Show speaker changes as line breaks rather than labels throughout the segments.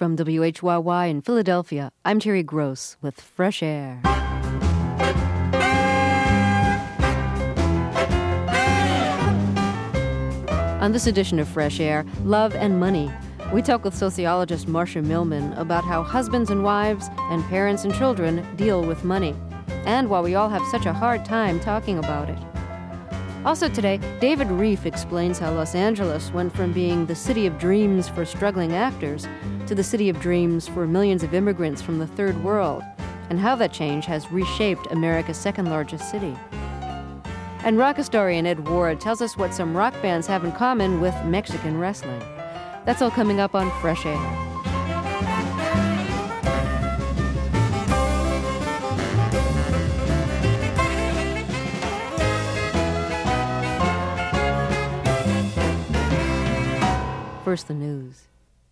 From WHYY in Philadelphia, I'm Terry Gross with Fresh Air. On this edition of Fresh Air, love and money. We talk with sociologist Marcia Millman about how husbands and wives and parents and children deal with money, and why we all have such a hard time talking about it. Also today, David Reef explains how Los Angeles went from being the city of dreams for struggling actors to the city of dreams for millions of immigrants from the third world, and how that change has reshaped America's second largest city. And rock historian Ed Ward tells us what some rock bands have in common with Mexican wrestling. That's all coming up on Fresh Air. First, the news.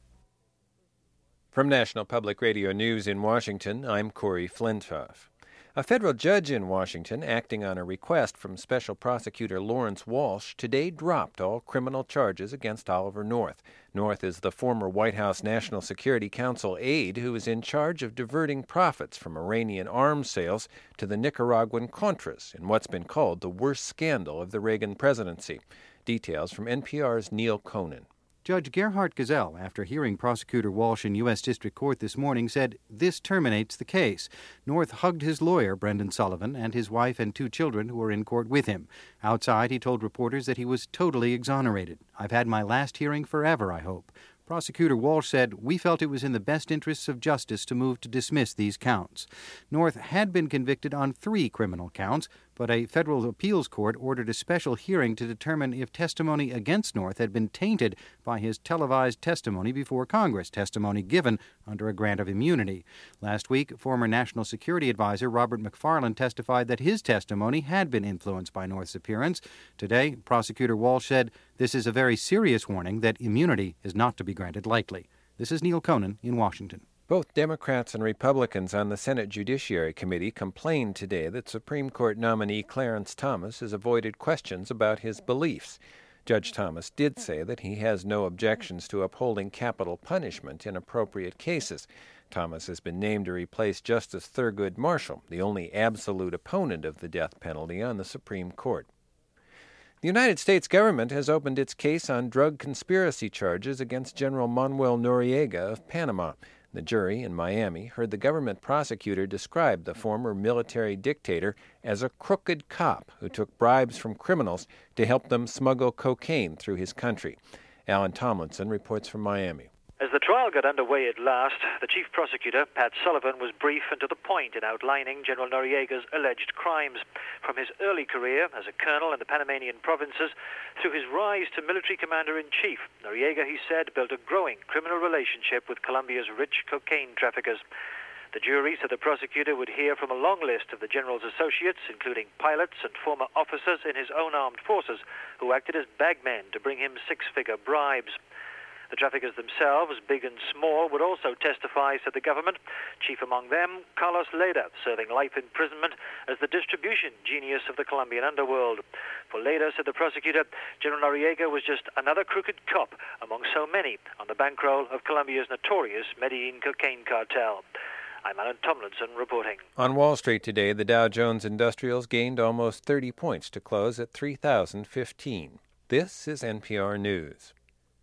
From National Public Radio News in Washington, I'm Corey Flintoff. A federal judge in Washington, acting on a request from Special Prosecutor Lawrence Walsh, today dropped all criminal charges against Oliver North. North is the former White House National Security Council aide who is in charge of diverting profits from Iranian arms sales to the Nicaraguan Contras in what's been called the worst scandal of the Reagan presidency. Details from NPR's Neil Conan.
Judge Gerhard Gesell, after hearing Prosecutor Walsh in U.S. District Court this morning, said this terminates the case. North hugged his lawyer, Brendan Sullivan, and his wife and 2 children who were in court with him. Outside, he told reporters that he was totally exonerated. "I've had my last hearing forever, I hope." Prosecutor Walsh said, "We felt it was in the best interests of justice to move to dismiss these counts." North had been convicted on 3 criminal counts, but a federal appeals court ordered a special hearing to determine if testimony against North had been tainted by his televised testimony before Congress, testimony given under a grant of immunity. Last week, former National Security Advisor Robert McFarland testified that his testimony had been influenced by North's appearance. Today, Prosecutor Walsh said, "This is a very serious warning that immunity is not to be granted lightly." This is Neil Conan in Washington.
Both Democrats and Republicans on the Senate Judiciary Committee complained today that Supreme Court nominee Clarence Thomas has avoided questions about his beliefs. Judge Thomas did say that he has no objections to upholding capital punishment in appropriate cases. Thomas has been named to replace Justice Thurgood Marshall, the only absolute opponent of the death penalty on the Supreme Court. The United States government has opened its case on drug conspiracy charges against General Manuel Noriega of Panama. The jury in Miami heard the government prosecutor describe the former military dictator as a crooked cop who took bribes from criminals to help them smuggle cocaine through his country. Alan Tomlinson reports from Miami.
As the trial got underway at last, the chief prosecutor, Pat Sullivan, was brief and to the point in outlining General Noriega's alleged crimes. From his early career as a colonel in the Panamanian provinces through his rise to military commander-in-chief, Noriega, he said, built a growing criminal relationship with Colombia's rich cocaine traffickers. The jury said the prosecutor would hear from a long list of the general's associates, including pilots and former officers in his own armed forces, who acted as bagmen to bring him 6-figure bribes. The traffickers themselves, big and small, would also testify, said the government, chief among them Carlos Leda, serving life imprisonment as the distribution genius of the Colombian underworld. For Leda, said the prosecutor, General Noriega was just another crooked cop among so many on the bankroll of Colombia's notorious Medellin cocaine cartel. I'm Alan Tomlinson reporting.
On Wall Street today, the Dow Jones Industrials gained almost 30 points to close at 3,015. This is NPR News.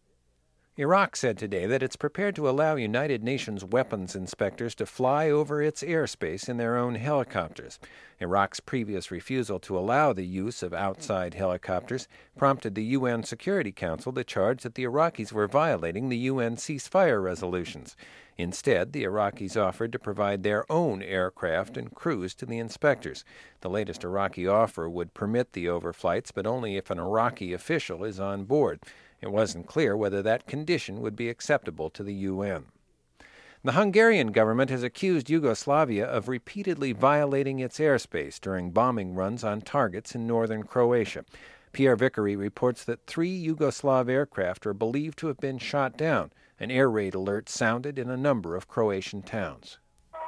Iraq said today that it's prepared to allow United Nations weapons inspectors to fly over its airspace in their own helicopters. Iraq's previous refusal to allow the use of outside helicopters prompted the UN Security Council to charge that the Iraqis were violating the UN ceasefire resolutions. Instead, the Iraqis offered to provide their own aircraft and crews to the inspectors. The latest Iraqi offer would permit the overflights, but only if an Iraqi official is on board. It wasn't clear whether that condition would be acceptable to the UN. The Hungarian government has accused Yugoslavia of repeatedly violating its airspace during bombing runs on targets in northern Croatia. Pierre Vickery reports that 3 Yugoslav aircraft are believed to have been shot down. An air raid alert sounded in a number of Croatian towns.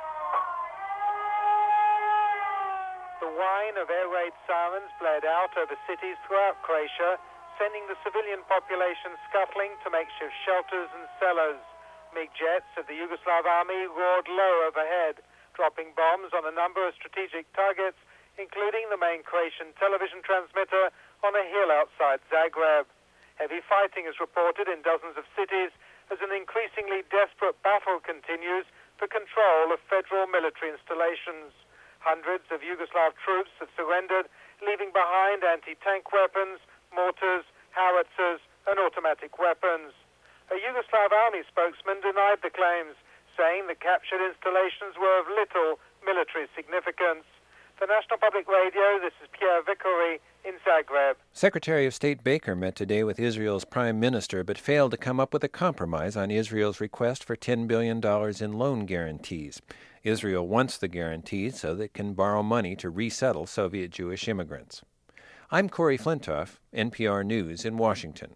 The whine of air raid sirens bled out over cities throughout Croatia, sending the civilian population scuttling to makeshift shelters and cellars. MiG jets of the Yugoslav army roared low overhead, dropping bombs on a number of strategic targets, including the main Croatian television transmitter on a hill outside Zagreb. Heavy fighting is reported in dozens of cities as an increasingly desperate battle continues for control of federal military installations. Hundreds of Yugoslav troops have surrendered, leaving behind anti-tank weapons, mortars, howitzers, and automatic weapons. A Yugoslav army spokesman denied the claims, saying the captured installations were of little military significance. For National Public Radio, this is Pierre Vickery in Zagreb.
Secretary of State Baker met today with Israel's prime minister, but failed to come up with a compromise on Israel's request for $10 billion in loan guarantees. Israel wants the guarantees so that it can borrow money to resettle Soviet Jewish immigrants. I'm Corey Flintoff, NPR News in Washington.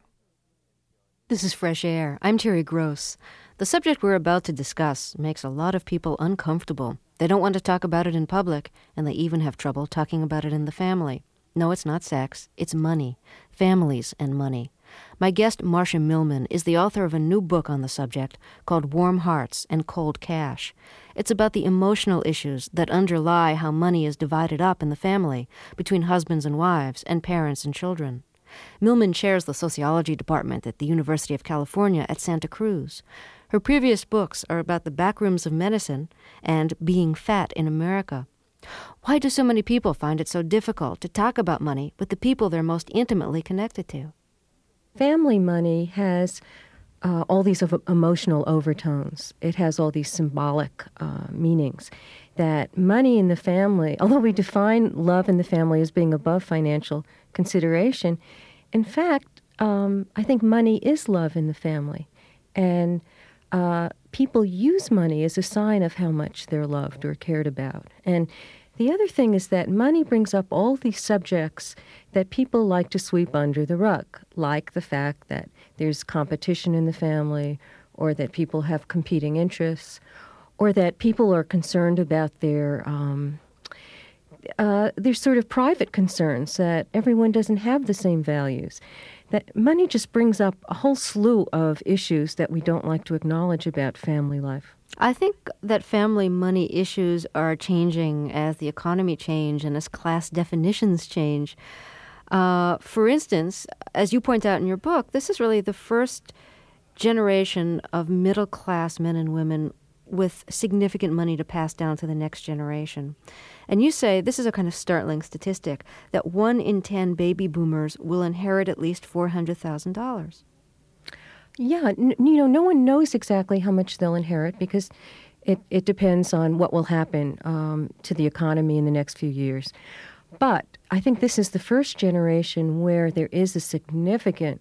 This is Fresh Air. I'm Terry Gross. The subject we're about to discuss makes a lot of people uncomfortable. They don't want to talk about it in public, and they even have trouble talking about it in the family. No, it's not sex. It's money. Families and money. My guest, Marcia Millman, is the author of a new book on the subject called Warm Hearts and Cold Cash. It's about the emotional issues that underlie how money is divided up in the family between husbands and wives and parents and children. Millman chairs the sociology department at the University of California at Santa Cruz. Her previous books are about the backrooms of medicine and being fat in America. Why do so many people find it so difficult to talk about money with the people they're most intimately connected to?
Family money has all these emotional overtones. It has all these symbolic meanings. That money in the family, although we define love in the family as being above financial consideration, in fact, I think money is love in the family. And people use money as a sign of how much they're loved or cared about. And the other thing is that money brings up all these subjects that people like to sweep under the rug, like the fact that there's competition in the family, or that people have competing interests, or that people are concerned about their sort of private concerns, that everyone doesn't have the same values. That money just brings up a whole slew of issues that we don't like to acknowledge about family life.
I think that family money issues are changing as the economy changes and as class definitions change. For instance, as you point out in your book, this is really the first generation of middle-class men and women with significant money to pass down to the next generation. And you say, this is a kind of startling statistic, that 1 in 10 baby boomers will inherit at least $400,000.
Yeah, no one knows exactly how much they'll inherit because it depends on what will happen to the economy in the next few years. But I think this is the first generation where there is a significant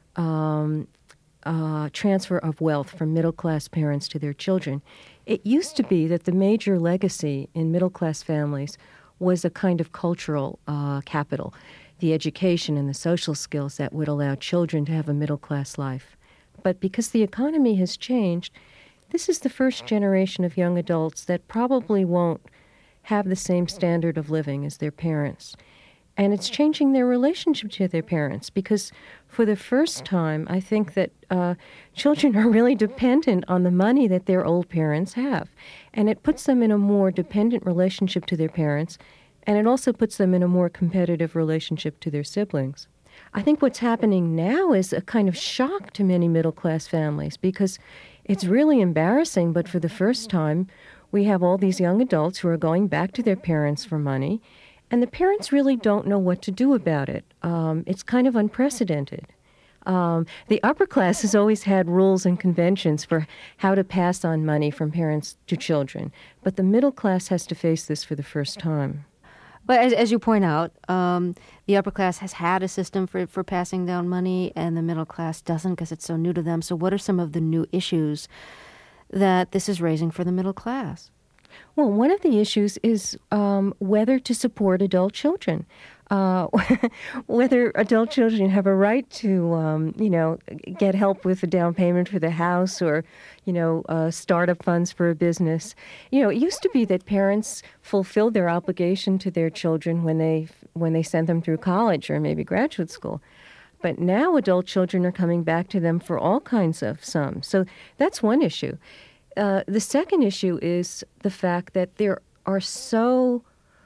transfer of wealth from middle-class parents to their children. It used to be that the major legacy in middle-class families was a kind of cultural capital, the education and the social skills that would allow children to have a middle-class life. But because the economy has changed, this is the first generation of young adults that probably won't have the same standard of living as their parents. And it's changing their relationship to their parents because for the first time, I think that children are really dependent on the money that their old parents have. And it puts them in a more dependent relationship to their parents, and it also puts them in a more competitive relationship to their siblings. I think what's happening now is a kind of shock to many middle-class families because it's really embarrassing, but for the first time, we have all these young adults who are going back to their parents for money, and the parents really don't know what to do about it. It's kind of unprecedented. The upper class has always had rules and conventions for how to pass on money from parents to children, but the middle class has to face this for the first time.
But as you point out, the upper class has had a system for passing down money, and the middle class doesn't because it's so new to them. So what are some of the new issues that this is raising for the middle class?
Well, one of the issues is whether to support adult children. Whether adult children have a right to, get help with the down payment for the house or, startup funds for a business. It used to be that parents fulfilled their obligation to their children when they sent them through college or maybe graduate school. But now adult children are coming back to them for all kinds of sums. So that's one issue. The second issue is the fact that there are such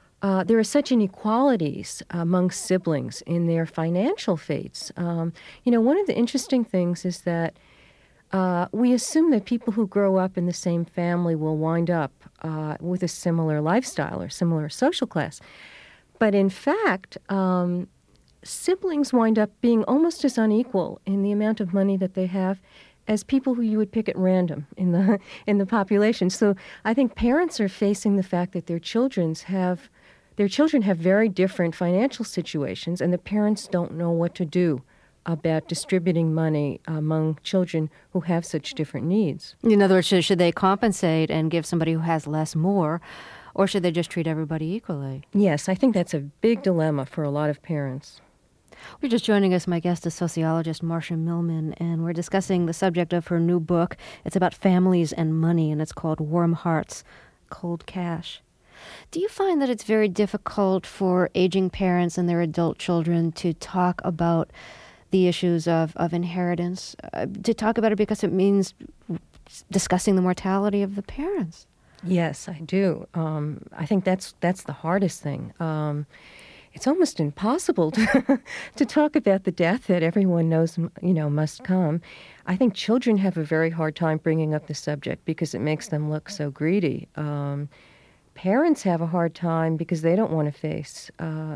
inequalities among siblings in their financial fates. One of the interesting things is that we assume that people who grow up in the same family will wind up with a similar lifestyle or similar social class. But in fact, siblings wind up being almost as unequal in the amount of money that they have as people who you would pick at random in the population. So I think parents are facing the fact that their children have very different financial situations, and the parents don't know what to do about distributing money among children who have such different needs.
In other words, should they compensate and give somebody who has less more, or should they just treat everybody equally?
Yes, I think that's a big dilemma for a lot of parents.
We're just joining us. My guest is sociologist Marcia Millman, and we're discussing the subject of her new book. It's about families and money, and it's called Warm Hearts, Cold Cash. Do you find that it's very difficult for aging parents and their adult children to talk about the issues of inheritance, to talk about it because it means discussing the mortality of the parents?
Yes, I do. I think that's the hardest thing. It's almost impossible to talk about the death that everyone knows, must come. I think children have a very hard time bringing up the subject because it makes them look so greedy. Parents have a hard time because they don't want to face,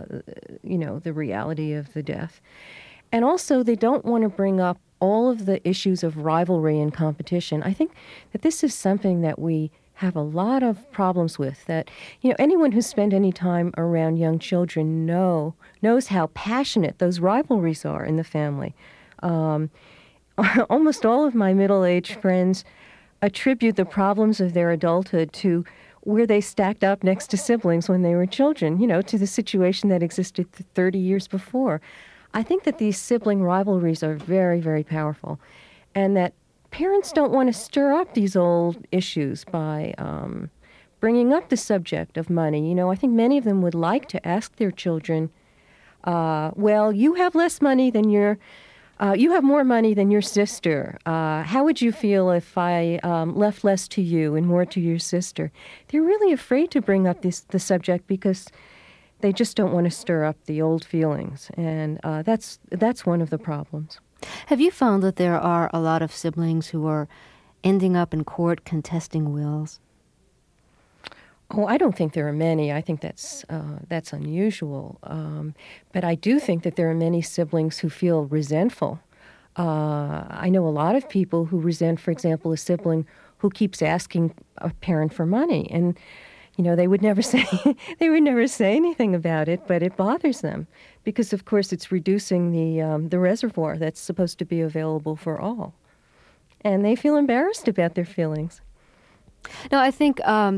the reality of the death. And also, they don't want to bring up all of the issues of rivalry and competition. I think that this is something that we have a lot of problems with, that, anyone who's spent any time around young children knows how passionate those rivalries are in the family. Almost all of my middle-aged friends attribute the problems of their adulthood to where they stacked up next to siblings when they were children, to the situation that existed 30 years before. I think that these sibling rivalries are very, very powerful, and that parents don't want to stir up these old issues by bringing up the subject of money. I think many of them would like to ask their children, well, you have less money than you have more money than your sister. How would you feel if I left less to you and more to your sister? They're really afraid to bring up the subject because they just don't want to stir up the old feelings, and that's one of the problems.
Have you found that there are a lot of siblings who are ending up in court contesting wills?
Oh, I don't think there are many. I think that's unusual. But I do think that there are many siblings who feel resentful. I know a lot of people who resent, for example, a sibling who keeps asking a parent for money, and they would never say anything about it, but it bothers them because, of course, it's reducing the reservoir that's supposed to be available for all, and they feel embarrassed about their feelings.
No, I think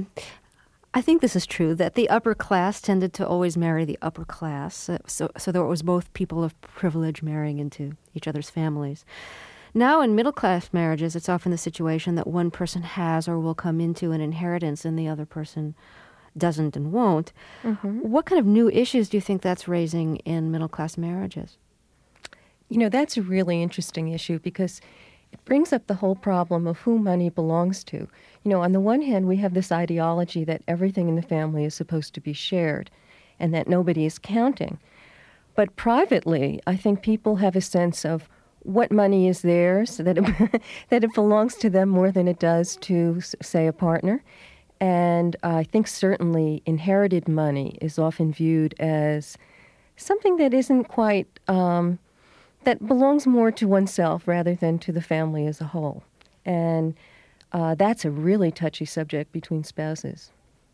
this is true, that the upper class tended to always marry the upper class, so there was both people of privilege marrying into each other's families. Now in middle-class marriages, it's often the situation that one person has or will come into an inheritance and the other person doesn't and won't. Mm-hmm. What kind of new issues do you think that's raising in middle-class marriages?
That's a really interesting issue because it brings up the whole problem of who money belongs to. On the one hand, we have this ideology that everything in the family is supposed to be shared and that nobody is counting. But privately, I think people have a sense of what money is theirs, that it belongs to them more than it does to, say, a partner. And I think certainly inherited money is often viewed as something that isn't quite, that belongs more to oneself rather than to the family as a whole. And that's a really touchy subject between spouses.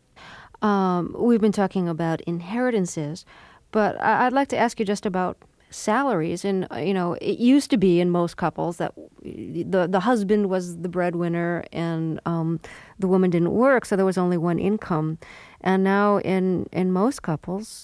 We've been talking about inheritances, but I'd like to ask you just about salaries. And, it used to be in most couples that the husband was the breadwinner and the woman didn't work, so there was only one income. And now in most couples,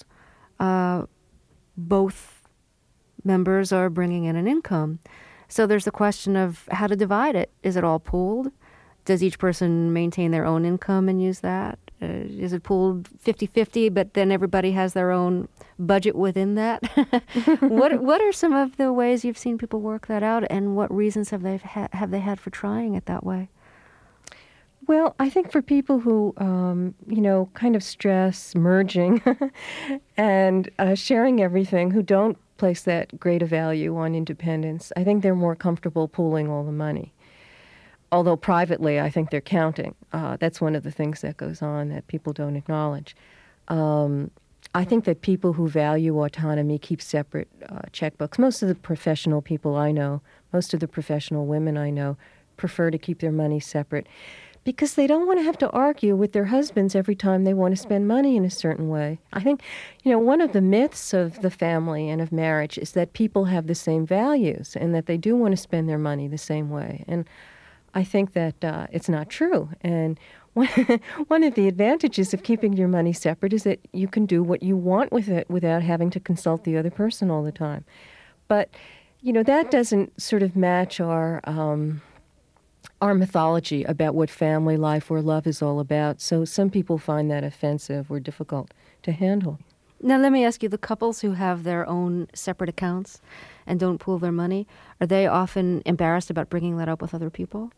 both members are bringing in an income. So there's the question of how to divide it. Is it all pooled? Does each person maintain their own income and use that? Is it pooled 50-50, but then everybody has their own budget within that? What are some of the ways you've seen people work that out, and what reasons have they had for trying it that way?
Well, I think for people who, kind of stress merging and sharing everything, who don't place that great a value on independence, I think they're more comfortable pooling all the money. Although privately, I think they're counting. That's one of the things that goes on that people don't acknowledge. I think that people who value autonomy keep separate checkbooks. Most of the professional people I know, most of the professional women I know, prefer to keep their money separate, because they don't want to have to argue with their husbands every time they want to spend money in a certain way. I think, one of the myths of the family and of marriage is that people have the same values and that they do want to spend their money the same way. And I think that it's not true. And one of the advantages of keeping your money separate is that you can do what you want with it without having to consult the other person all the time. But, that doesn't sort of match our mythology about what family life or love is all about. So some people find that offensive or difficult to handle.
Now, let me ask you, the couples who have their own separate accounts and don't pool their money, are they often embarrassed about bringing that up with other people?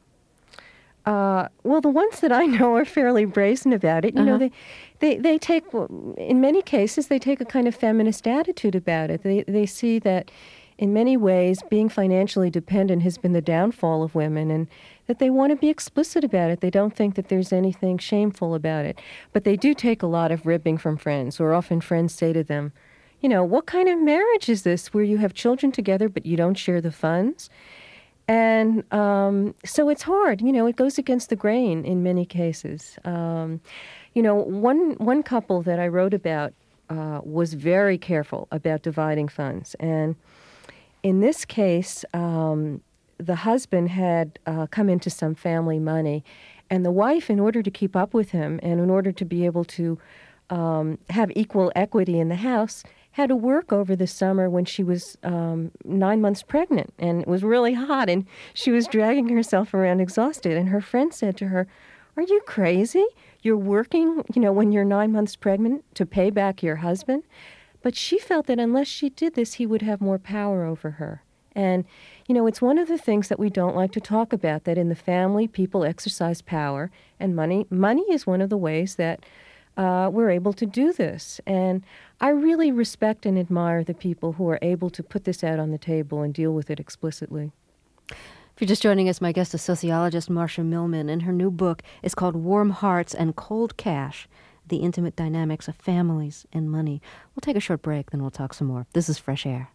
Well, the ones that I know are fairly brazen about it. They take, in many cases, they take a kind of feminist attitude about it. They see that in many ways, being financially dependent has been the downfall of women, and that they want to be explicit about it. They don't think that there's anything shameful about it. But they do take a lot of ribbing from friends, or often friends say to them, what kind of marriage is this where you have children together but you don't share the funds? And so it's hard. It goes against the grain in many cases. One couple that I wrote about was very careful about dividing funds. And in this case, the husband had come into some family money, and the wife, in order to keep up with him and in order to be able to have equal equity in the house, had to work over the summer when she was 9 months pregnant, and it was really hot, and she was dragging herself around exhausted. And her friend said to her, "Are you crazy? You're working, when you're 9 months pregnant to pay back your husband?" But she felt that unless she did this, he would have more power over her. And, it's one of the things that we don't like to talk about, that in the family, people exercise power, and money is one of the ways that we're able to do this. And I really respect and admire the people who are able to put this out on the table and deal with it explicitly.
If you're just joining us, my guest is sociologist Marcia Millman, and her new book is called Warm Hearts and Cold Cash: The Intimate Dynamics of Families and Money. We'll take a short break, then we'll talk some more. This is Fresh Air.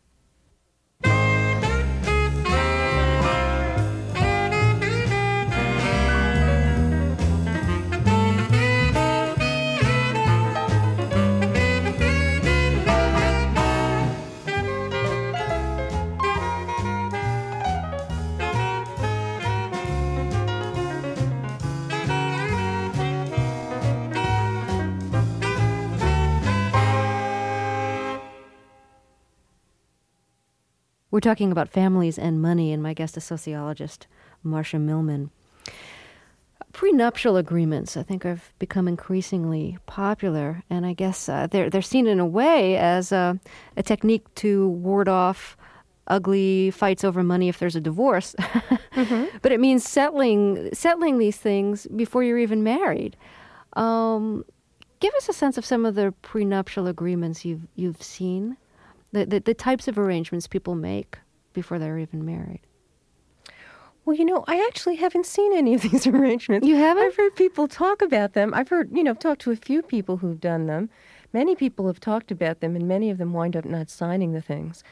We're talking about families and money, and my guest is sociologist Marcia Millman. Prenuptial agreements, I think, have become increasingly popular, and I guess they're seen in a way as a technique to ward off ugly fights over money if there's a divorce. Mm-hmm. But it means settling these things before you're even married. Give us a sense of some of the prenuptial agreements you've seen. The types of arrangements people make before they're even married.
Well, I actually haven't seen any of these arrangements.
You haven't?
I've heard people talk about them. I've heard, talked to a few people who've done them. Many people have talked about them, and many of them wind up not signing the things.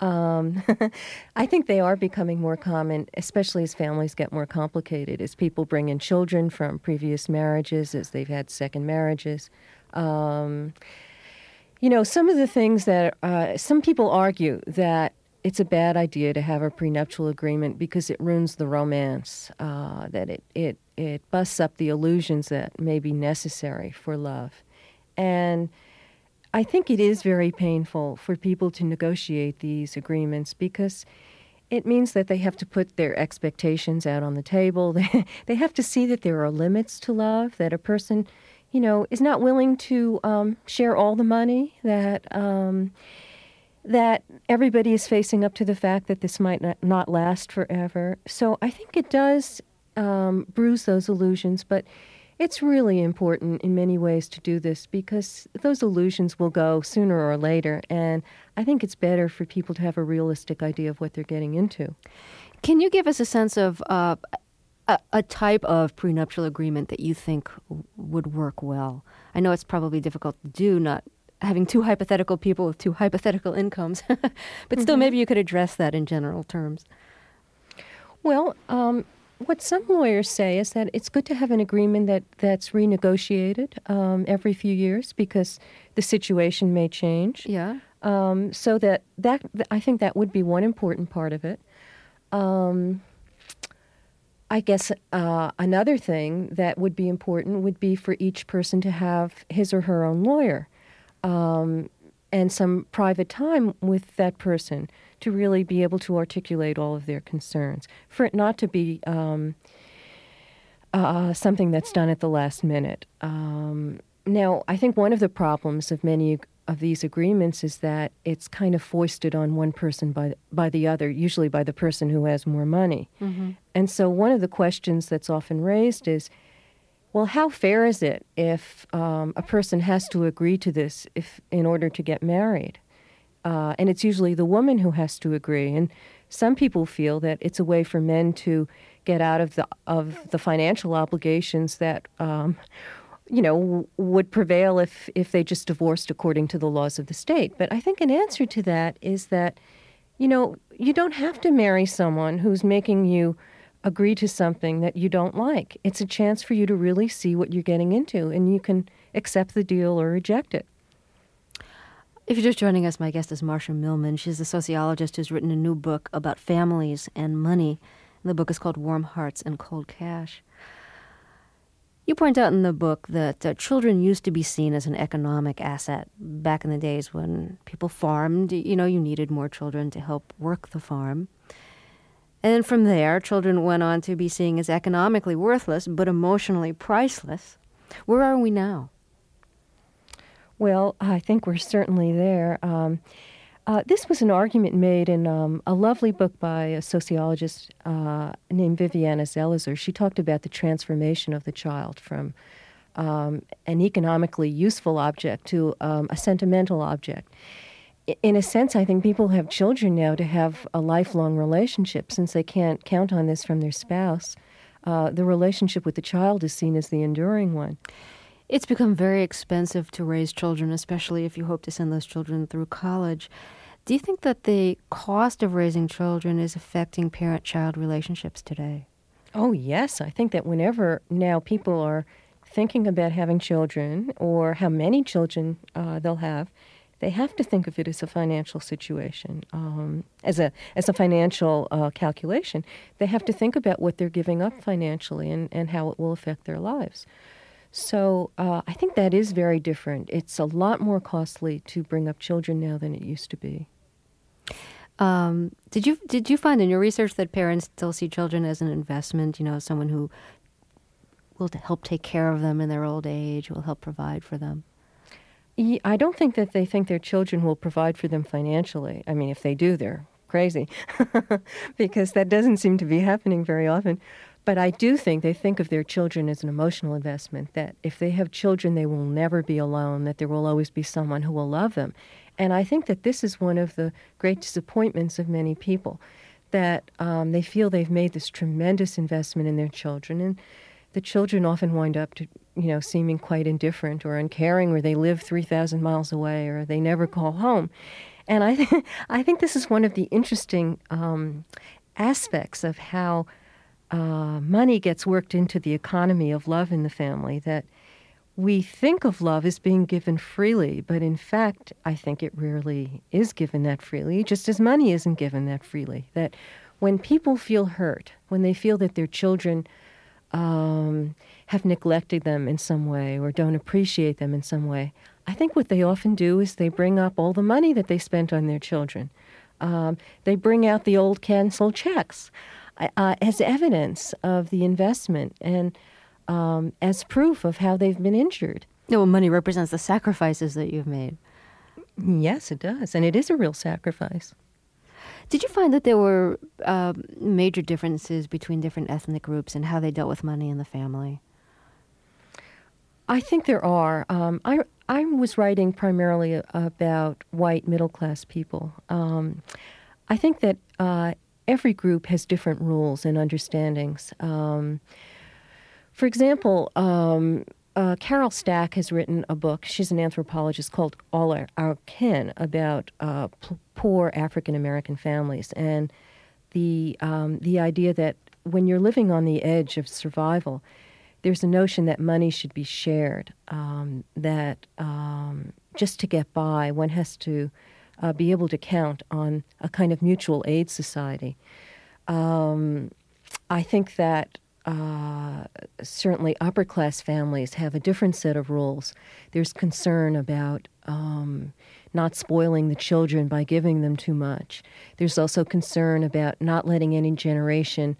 I think they are becoming more common, especially as families get more complicated, as people bring in children from previous marriages, as they've had second marriages. Some of the things that some people argue that it's a bad idea to have a prenuptial agreement because it ruins the romance, that it busts up the illusions that may be necessary for love. And I think it is very painful for people to negotiate these agreements because it means that they have to put their expectations out on the table. They have to see that there are limits to love, that a person, is not willing to share all the money, that everybody is facing up to the fact that this might not last forever. So I think it does bruise those illusions, but it's really important in many ways to do this because those illusions will go sooner or later, and I think it's better for people to have a realistic idea of what they're getting into.
Can you give us a sense of a type of prenuptial agreement that you think would work well? I know it's probably difficult to do, not having two hypothetical people with two hypothetical incomes, but still maybe you could address that in general terms.
Well, what some lawyers say is that it's good to have an agreement that's renegotiated every few years because the situation may change.
Yeah.
So that I think that would be one important part of it. I guess another thing that would be important would be for each person to have his or her own lawyer and some private time with that person to really be able to articulate all of their concerns, for it not to be something that's done at the last minute. Now, I think one of the problems of many of these agreements is that it's kind of foisted on one person by the other, usually by the person who has more money. Mm-hmm. And so one of the questions that's often raised is, well, how fair is it if a person has to agree to this in order to get married? And it's usually the woman who has to agree. And some people feel that it's a way for men to get out of the financial obligations that would prevail if they just divorced according to the laws of the state. But I think an answer to that is that, you don't have to marry someone who's making you agree to something that you don't like. It's a chance for you to really see what you're getting into, and you can accept the deal or reject it.
If you're just joining us, my guest is Marcia Millman. She's a sociologist who's written a new book about families and money. The book is called Warm Hearts and Cold Cash. You point out in the book that children used to be seen as an economic asset back in the days when people farmed. You needed more children to help work the farm. And then from there, children went on to be seen as economically worthless but emotionally priceless. Where are we now?
Well, I think we're certainly there. This was an argument made in a lovely book by a sociologist named Viviana Zelizer. She talked about the transformation of the child from an economically useful object to a sentimental object. In a sense, I think people have children now to have a lifelong relationship. Since they can't count on this from their spouse, the relationship with the child is seen as the enduring one.
It's become very expensive to raise children, especially if you hope to send those children through college. Do you think that the cost of raising children is affecting parent-child relationships today?
Oh, yes. I think that whenever now people are thinking about having children or how many children they'll have, they have to think of it as a financial situation, as a financial calculation. They have to think about what they're giving up financially and how it will affect their lives. So I think that is very different. It's a lot more costly to bring up children now than it used to be.
Did you find in your research that parents still see children as an investment? Someone who will help take care of them in their old age, will help provide for them?
I don't think that they think their children will provide for them financially. I mean, if they do, they're crazy, because that doesn't seem to be happening very often. But I do think they think of their children as an emotional investment, that if they have children, they will never be alone, that there will always be someone who will love them. And I think that this is one of the great disappointments of many people, that they feel they've made this tremendous investment in their children, and the children often wind up to, seeming quite indifferent or uncaring, or they live 3,000 miles away, or they never call home. And I think this is one of the interesting aspects of how money gets worked into the economy of love in the family, that we think of love as being given freely, but in fact, I think it rarely is given that freely, just as money isn't given that freely. That when people feel hurt, when they feel that their children have neglected them in some way or don't appreciate them in some way, I think what they often do is they bring up all the money that they spent on their children. They bring out the old canceled checks as evidence of the investment. And as proof of how they've been injured.
No, well, money represents the sacrifices that you've made.
Yes, it does, and it is a real sacrifice.
Did you find that there were major differences between different ethnic groups and how they dealt with money in the family?
I think there are. I was writing primarily about white middle-class people. I think that every group has different rules and understandings. For example, Carol Stack has written a book. She's an anthropologist called All Our Kin about poor African-American families and the idea that when you're living on the edge of survival, there's a notion that money should be shared, that just to get by, one has to be able to count on a kind of mutual aid society. I think that certainly upper-class families have a different set of rules. There's concern about not spoiling the children by giving them too much. There's also concern about not letting any generation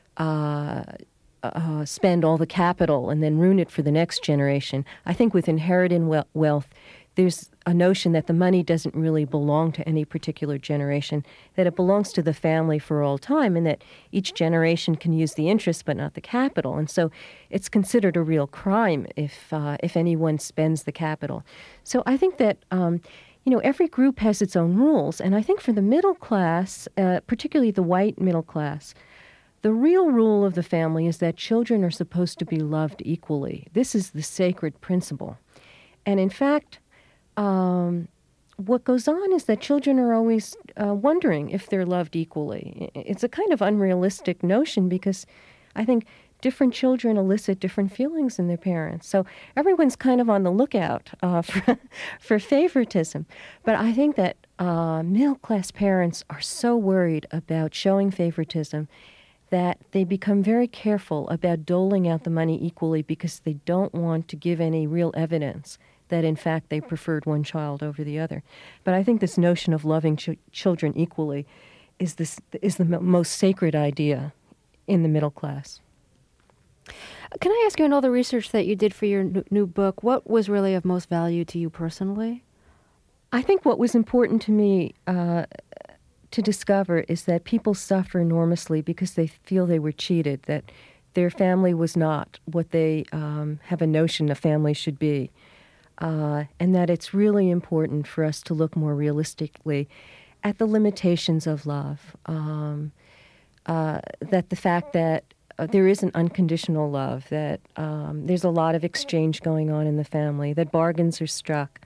spend all the capital and then ruin it for the next generation. I think with inherited wealth, there's a notion that the money doesn't really belong to any particular generation, that it belongs to the family for all time, and that each generation can use the interest but not the capital. And so it's considered a real crime if anyone spends the capital. So I think that every group has its own rules, and I think for the middle class, particularly the white middle class, the real rule of the family is that children are supposed to be loved equally. This is the sacred principle. And in fact, what goes on is that children are always wondering if they're loved equally. It's a kind of unrealistic notion because I think different children elicit different feelings in their parents. So everyone's kind of on the lookout for favoritism. But I think that middle-class parents are so worried about showing favoritism that they become very careful about doling out the money equally because they don't want to give any real evidence that, in fact, they preferred one child over the other. But I think this notion of loving children equally is the most sacred idea in the middle class.
Can I ask you, in all the research that you did for your new book, what was really of most value to you personally?
I think what was important to me to discover is that people suffer enormously because they feel they were cheated, that their family was not what they have a notion a family should be, and that it's really important for us to look more realistically at the limitations of love, that the fact that there is an unconditional love, that there's a lot of exchange going on in the family, that bargains are struck,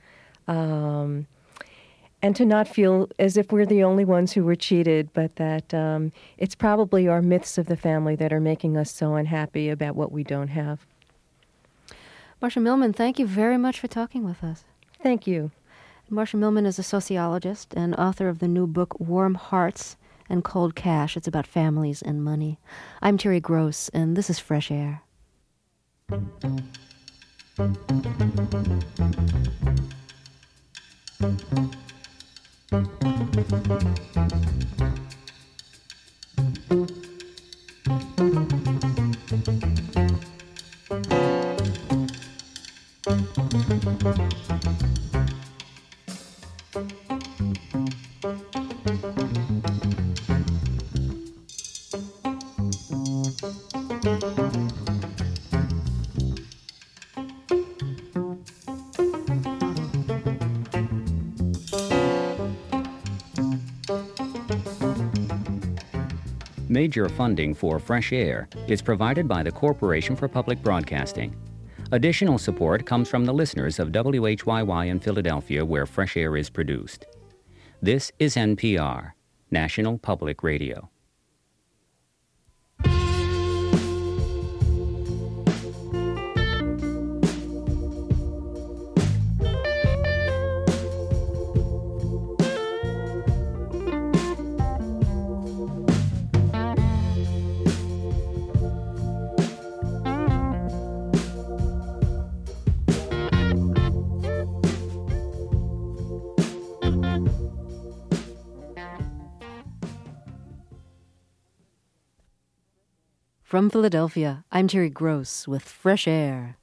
and to not feel as if we're the only ones who were cheated, but that it's probably our myths of the family that are making us so unhappy about what we don't have.
Marcia Millman, thank you very much for talking with us.
Thank you.
Marcia Millman is a sociologist and author of the new book, Warm Hearts and Cold Cash. It's about families and money. I'm Terry Gross, and this is Fresh Air.
Major funding for Fresh Air is provided by the Corporation for Public Broadcasting. Additional support comes from the listeners of WHYY in Philadelphia, where Fresh Air is produced. This is NPR, National Public Radio.
From Philadelphia, I'm Terry Gross with Fresh Air.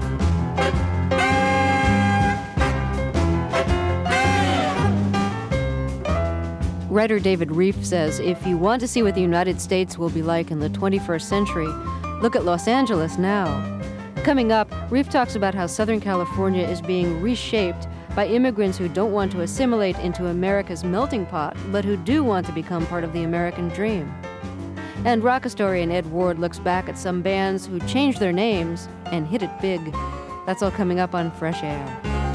Writer David Reef says if you want to see what the United States will be like in the 21st century, look at Los Angeles now. Coming up, Reef talks about how Southern California is being reshaped by immigrants who don't want to assimilate into America's melting pot, but who do want to become part of the American dream. And rock historian Ed Ward looks back at some bands who changed their names and hit it big. That's all coming up on Fresh Air.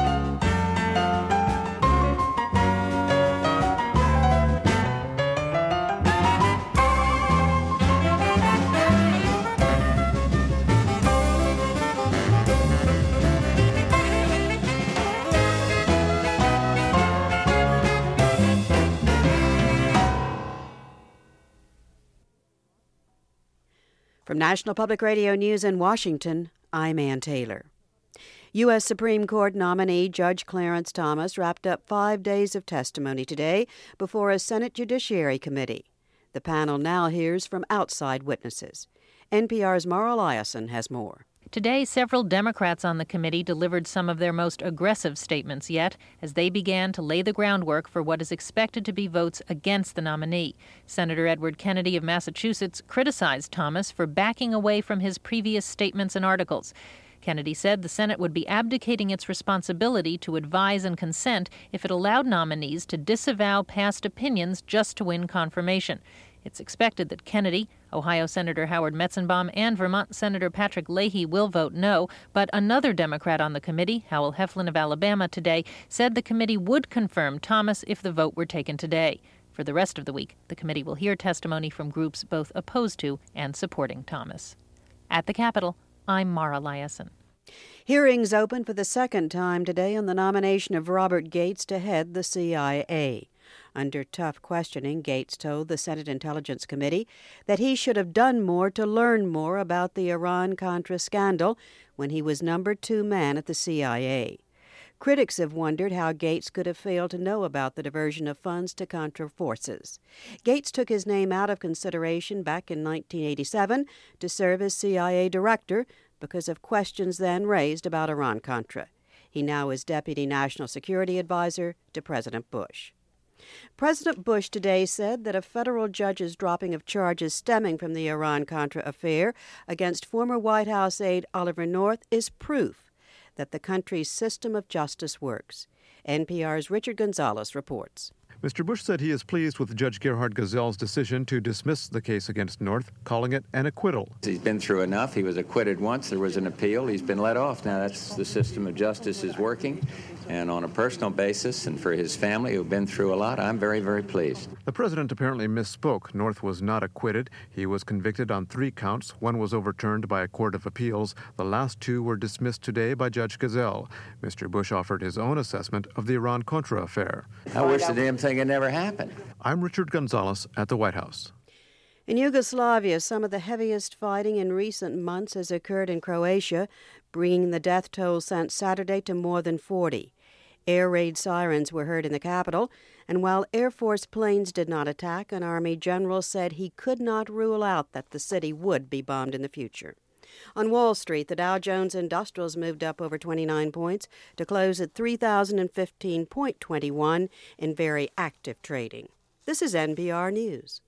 From National Public Radio News in Washington, I'm Ann Taylor. U.S. Supreme Court nominee Judge Clarence Thomas wrapped up 5 days of testimony today before a Senate Judiciary Committee. The panel now hears from outside witnesses. NPR's Mara Liasson has more.
Today, several Democrats on the committee delivered some of their most aggressive statements yet as they began to lay the groundwork for what is expected to be votes against the nominee. Senator Edward Kennedy of Massachusetts criticized Thomas for backing away from his previous statements and articles. Kennedy said the Senate would be abdicating its responsibility to advise and consent if it allowed nominees to disavow past opinions just to win confirmation. It's expected that Kennedy, Ohio Senator Howard Metzenbaum, and Vermont Senator Patrick Leahy will vote no, but another Democrat on the committee, Howell Heflin of Alabama, today said the committee would confirm Thomas if the vote were taken today. For the rest of the week, the committee will hear testimony from groups both opposed to and supporting Thomas. At the Capitol, I'm Mara Liasson.
Hearings open for the second time today on the nomination of Robert Gates to head the CIA. Under tough questioning, Gates told the Senate Intelligence Committee that he should have done more to learn more about the Iran-Contra scandal when he was number 2 man at the CIA. Critics have wondered how Gates could have failed to know about the diversion of funds to Contra forces. Gates took his name out of consideration back in 1987 to serve as CIA director because of questions then raised about Iran-Contra. He now is Deputy National Security Advisor to President Bush. President Bush today said that a federal judge's dropping of charges stemming from the Iran-Contra affair against former White House aide Oliver North is proof that the country's system of justice works. NPR's Richard Gonzalez reports.
Mr. Bush said he is pleased with Judge Gerhard Gazelle's decision to dismiss the case against North, calling it an acquittal.
He's been through enough. He was acquitted once. There was an appeal. He's been let off. Now that's the system of justice is working. And on a personal basis and for his family who've been through a lot, I'm very, very pleased.
The president apparently misspoke. North was not acquitted. He was convicted on 3 counts. 1 was overturned by a court of appeals. The last 2 were dismissed today by Judge Gazelle. Mr. Bush offered his own assessment of the Iran-Contra affair.
I wish the damn thing had never happened.
I'm Richard Gonzalez at the White House.
In Yugoslavia, some of the heaviest fighting in recent months has occurred in Croatia, bringing the death toll since Saturday to more than 40. Air raid sirens were heard in the capital, and while Air Force planes did not attack, an Army general said he could not rule out that the city would be bombed in the future. On Wall Street, the Dow Jones Industrials moved up over 29 points to close at 3,015.21 in very active trading. This is NPR News.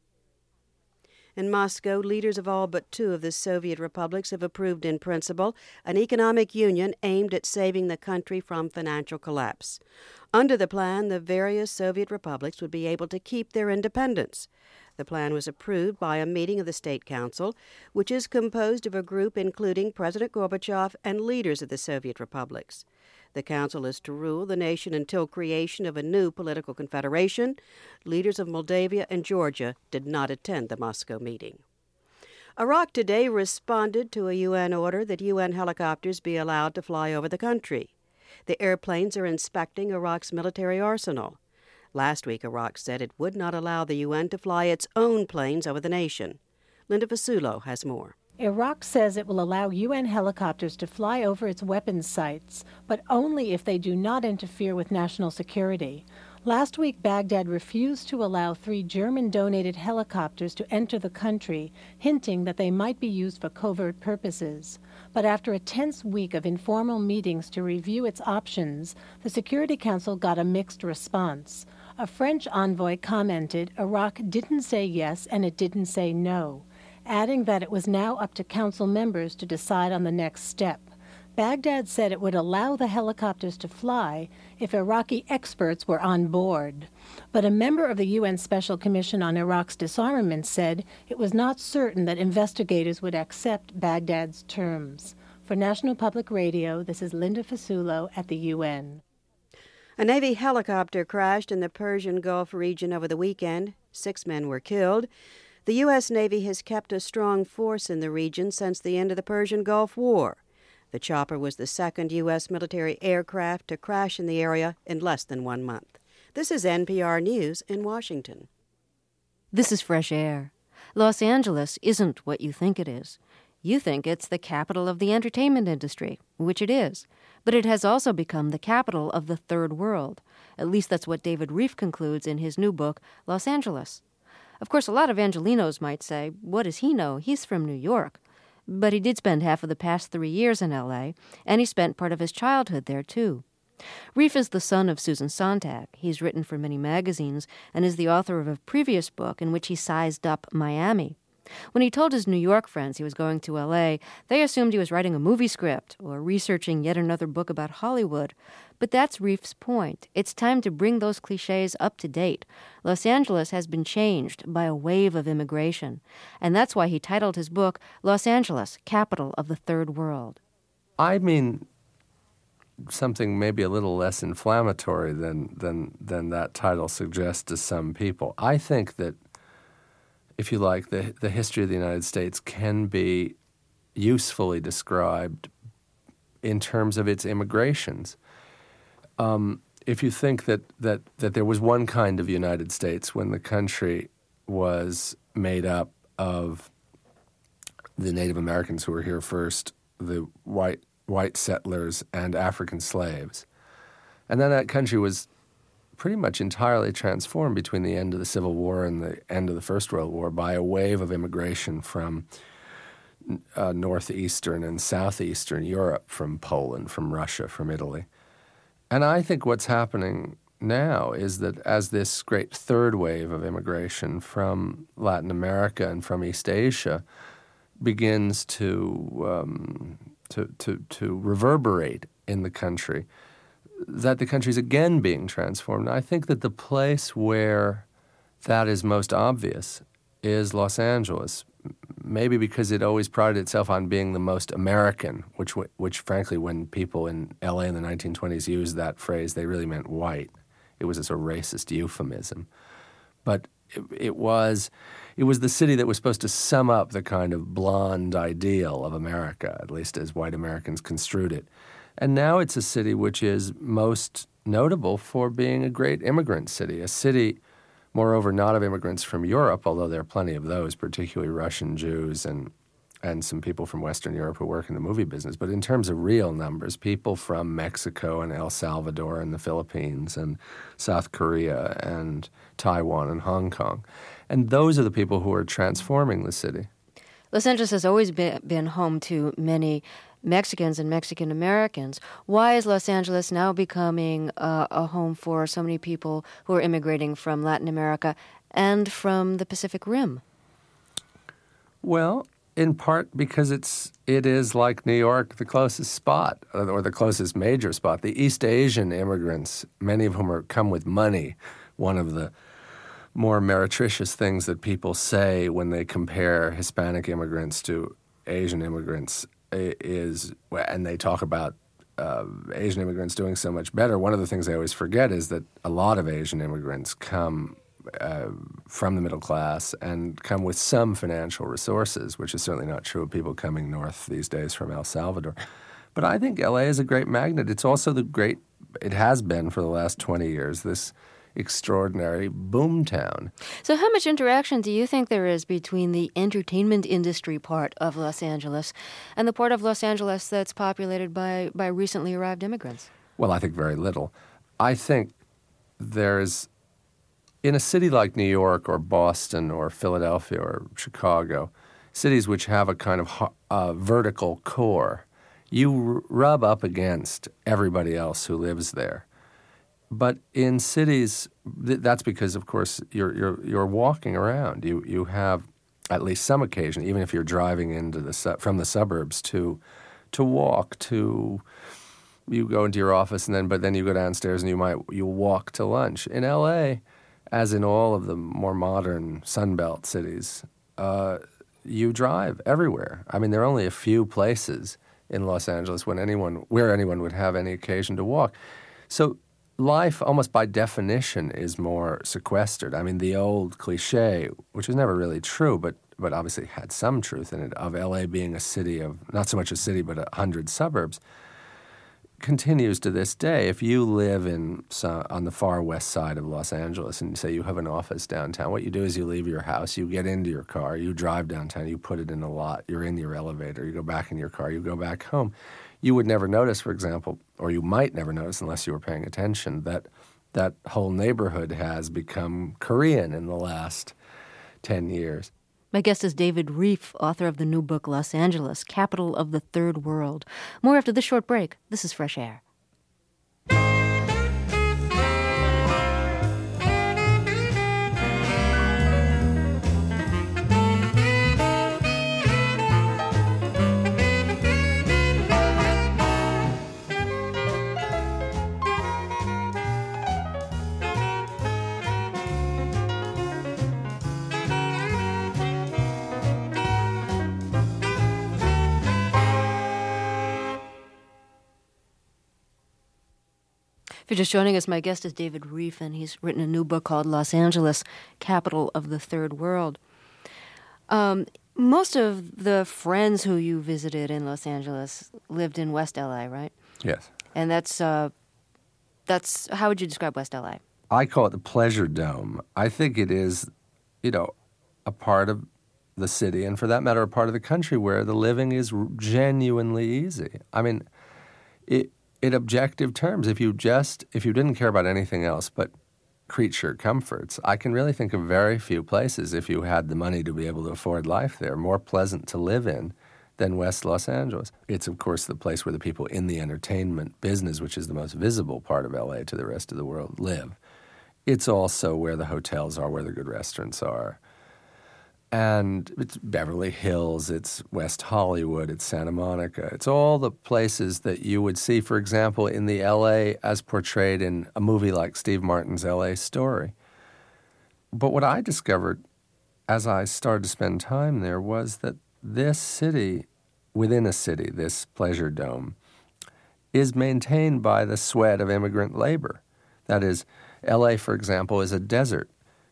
In Moscow, leaders of all but 2 of the Soviet republics have approved in principle an economic union aimed at saving the country from financial collapse. Under the plan, the various Soviet republics would be able to keep their independence. The plan was approved by a meeting of the State Council, which is composed of a group including President Gorbachev and leaders of the Soviet republics. The council is to rule the nation until creation of a new political confederation. Leaders of Moldavia and Georgia did not attend the Moscow meeting. Iraq today responded to a UN order that UN helicopters be allowed to fly over the country. The airplanes are inspecting Iraq's military arsenal. Last week, Iraq said it would not allow the UN to fly its own planes over the nation. Linda Vasulo has more.
Iraq says it will allow UN helicopters to fly over its weapons sites, but only if they do not interfere with national security. Last week, Baghdad refused to allow 3 German-donated helicopters to enter the country, hinting that they might be used for covert purposes. But after a tense week of informal meetings to review its options, the Security Council got a mixed response. A French envoy commented Iraq didn't say yes and it didn't say no, adding that it was now up to council members to decide on the next step. Baghdad said it would allow the helicopters to fly if Iraqi experts were on board. But a member of the UN Special Commission on Iraq's disarmament said it was not certain that investigators would accept Baghdad's terms. For National Public Radio, this is Linda Fasulo at the UN.
A Navy helicopter crashed in the Persian Gulf region over the weekend. 6 men were killed. The U.S. Navy has kept a strong force in the region since the end of the Persian Gulf War. The chopper was the second U.S. military aircraft to crash in the area in less than 1 month. This is NPR News in Washington.
This is Fresh Air. Los Angeles isn't what you think it is. You think it's the capital of the entertainment industry, which it is. But it has also become the capital of the third world. At least that's what David Reef concludes in his new book, Los Angeles. Of course, a lot of Angelinos might say, what does he know? He's from New York. But he did spend half of the past 3 years in L.A., and he spent part of his childhood there, too. Reef is the son of Susan Sontag. He's written for many magazines and is the author of a previous book in which he sized up Miami. When he told his New York friends he was going to L.A., they assumed he was writing a movie script or researching yet another book about Hollywood. But that's Reef's point. It's time to bring those cliches up to date. Los Angeles has been changed by a wave of immigration. And that's why he titled his book, Los Angeles, Capital of the Third World.
I mean something maybe a little less inflammatory than that title suggests to some people. I think that, if you like, the history of the United States can be usefully described in terms of its immigrations. If you think that there was one kind of United States when the country was made up of the Native Americans who were here first, the white settlers, and African slaves, and then that country was pretty much entirely transformed between the end of the Civil War and the end of the First World War by a wave of immigration from northeastern and southeastern Europe, from Poland, from Russia, from Italy. And I think what's happening now is that as this great third wave of immigration from Latin America and from East Asia begins to reverberate in the country, that the country's again being transformed. I think that the place where that is most obvious is Los Angeles, maybe because it always prided itself on being the most American, which frankly, when people in L.A. in the 1920s used that phrase, they really meant white. It was a sort of racist euphemism. But it was the city that was supposed to sum up the kind of blonde ideal of America, at least as white Americans construed it. And now it's a city which is most notable for being a great immigrant city, a city, moreover, not of immigrants from Europe, although there are plenty of those, particularly Russian Jews and some people from Western Europe who work in the movie business. But in terms of real numbers, people from Mexico and El Salvador and the Philippines and South Korea and Taiwan and Hong Kong. And those are the people who are transforming the city.
Los Angeles has always been home to many Mexicans and Mexican Americans. Why is Los Angeles now becoming a home for so many people who are immigrating from Latin America and from the Pacific Rim?
Well, in part because it is like New York, the closest spot, or the closest major spot. The East Asian immigrants, many of whom come with money, one of the more meretricious things that people say when they compare Hispanic immigrants to Asian immigrants is, and they talk about Asian immigrants doing so much better, one of the things they always forget is that a lot of Asian immigrants come from the middle class and come with some financial resources, which is certainly not true of people coming north these days from El Salvador. But I think L.A. is a great magnet. It's also it has been for the last 20 years, this extraordinary boom town.
So how much interaction do you think there is between the entertainment industry part of Los Angeles and the part of Los Angeles that's populated by recently arrived immigrants?
Well, I think very little. I think there's, in a city like New York or Boston or Philadelphia or Chicago, cities which have a kind of vertical core, you rub up against everybody else who lives there. But in cities, that's because, of course, you're walking around. You have at least some occasion, even if you're driving into from the suburbs to walk to. You go into your office but then you go downstairs and you'll walk to lunch. In L.A., as in all of the more modern Sunbelt cities, you drive everywhere. I mean, there are only a few places in Los Angeles where anyone would have any occasion to walk. So life, almost by definition, is more sequestered. I mean, the old cliche, which was never really true, but obviously had some truth in it, of L.A. being a city of, not so much a city, but 100 suburbs, continues to this day. If you live on the far west side of Los Angeles and say you have an office downtown, what you do is you leave your house, you get into your car, you drive downtown, you put it in a lot, you're in your elevator, you go back in your car, you go back home. You would never notice, for example, or you might never notice unless you were paying attention, that whole neighborhood has become Korean in the last 10 years.
My guest is David Rieff, author of the new book, Los Angeles, Capital of the Third World. More after this short break. This is Fresh Air. If you're just joining us, my guest is David Rieff, and he's written a new book called Los Angeles, Capital of the Third World. Most of the friends who you visited in Los Angeles lived in West LA, right?
Yes.
And that's how would you describe West LA?
I call it the Pleasure Dome. I think it is, a part of the city, and for that matter, a part of the country where the living is genuinely easy. I mean, in objective terms, if you didn't care about anything else but creature comforts, I can really think of very few places, if you had the money to be able to afford life there, more pleasant to live in than West Los Angeles. It's, of course, the place where the people in the entertainment business, which is the most visible part of L.A. to the rest of the world, live. It's also where the hotels are, where the good restaurants are. And it's Beverly Hills, it's West Hollywood, it's Santa Monica. It's all the places that you would see, for example, in the L.A. as portrayed in a movie like Steve Martin's L.A. Story. But what I discovered as I started to spend time there was that this city, within a city, this Pleasure Dome, is maintained by the sweat of immigrant labor. That is, L.A., for example, is a desert.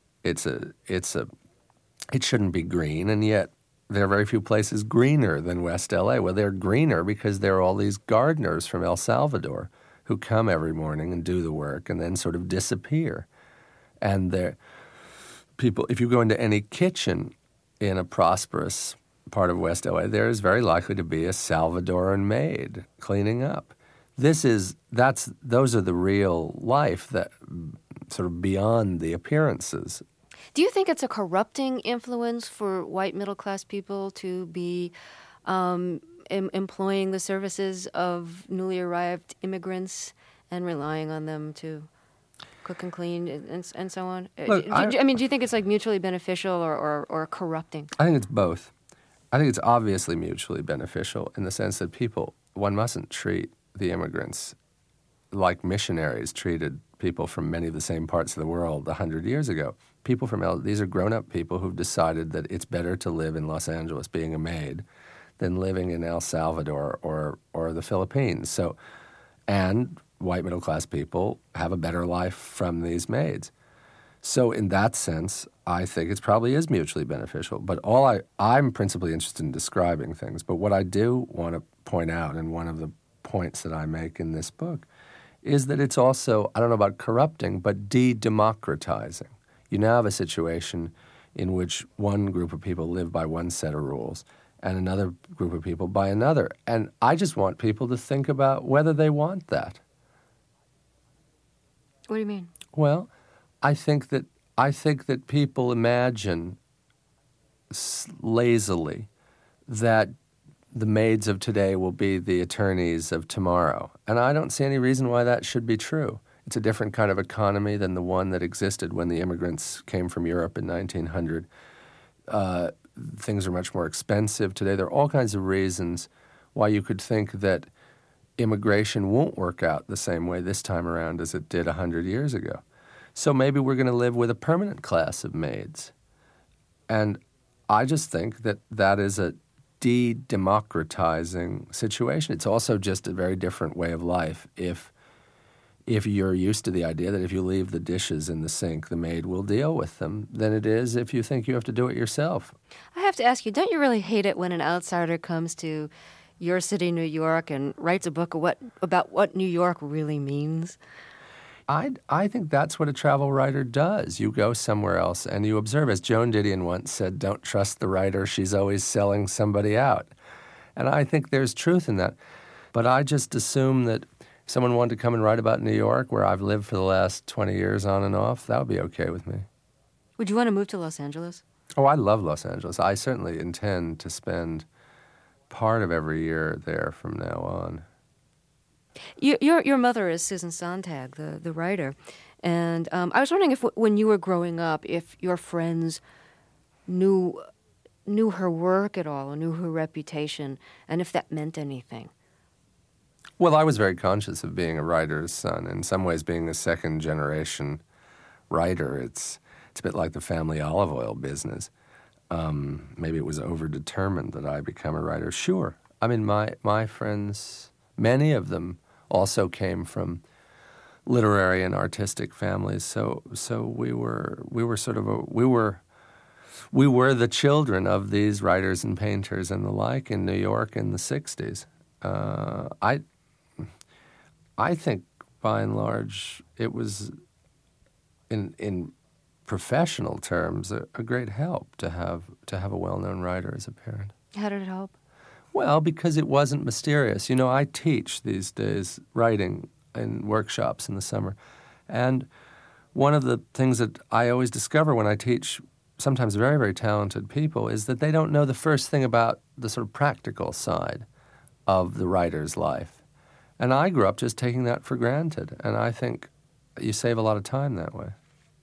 It shouldn't be green, and yet there are very few places greener than West L.A. Well, they're greener because there are all these gardeners from El Salvador who come every morning and do the work and then sort of disappear. And if you go into any kitchen in a prosperous part of West L.A., there is very likely to be a Salvadoran maid cleaning up. Those are the real life that sort of beyond the appearances.
Do you think it's a corrupting influence for white middle-class people to be employing the services of newly arrived immigrants and relying on them to cook and clean and so on?
Look,
do you think it's like mutually beneficial or corrupting?
I think it's both. I think it's obviously mutually beneficial in the sense that one mustn't treat the immigrants like missionaries treated people from many of the same parts of the world 100 years ago. These are grown-up people who've decided that it's better to live in Los Angeles being a maid than living in El Salvador or the Philippines. And white middle-class people have a better life from these maids. So in that sense, I think it probably is mutually beneficial. But I'm principally interested in describing things. But what I do want to point out, and one of the points that I make in this book, is that it's also, I don't know about corrupting, but de-democratizing. You now have a situation in which one group of people live by one set of rules and another group of people by another. And I just want people to think about whether they want that.
What do you mean?
Well, I think that people imagine lazily that the maids of today will be the attorneys of tomorrow. And I don't see any reason why that should be true. It's a different kind of economy than the one that existed when the immigrants came from Europe in 1900. Things are much more expensive today. There are all kinds of reasons why you could think that immigration won't work out the same way this time around as it did 100 years ago. So maybe we're going to live with a permanent class of maids. And I just think that that is a de-democratizing situation. It's also just a very different way of life if you're used to the idea that if you leave the dishes in the sink, the maid will deal with them, than it is if you think you have to do it yourself.
I have to ask you, don't you really hate it when an outsider comes to your city, New York, and writes a book about what New York really means?
I think that's what a travel writer does. You go somewhere else and you observe. As Joan Didion once said, don't trust the writer. She's always selling somebody out. And I think there's truth in that. But I just assume that if someone wanted to come and write about New York, where I've lived for the last 20 years on and off, that would be okay with me.
Would you want to move to Los Angeles?
Oh, I love Los Angeles. I certainly intend to spend part of every year there from now on.
Your mother is Susan Sontag, the writer, and I was wondering if when you were growing up, if your friends knew her work at all, or knew her reputation, and if that meant anything.
Well, I was very conscious of being a writer's son. In some ways, being a second-generation writer, it's a bit like the family olive oil business. Maybe it was overdetermined that I become a writer. Sure. I mean, my friends, many of them also came from literary and artistic families. So we were the children of these writers and painters and the like in New York in the 60s. I think by and large it was in professional terms a great help to have a well-known writer as a parent.
How did it help?
Well, because it wasn't mysterious. You know, I teach these days writing in workshops in the summer. And one of the things that I always discover when I teach sometimes very, very talented people is that they don't know the first thing about the sort of practical side of the writer's life. And I grew up just taking that for granted. And I think you save a lot of time that way.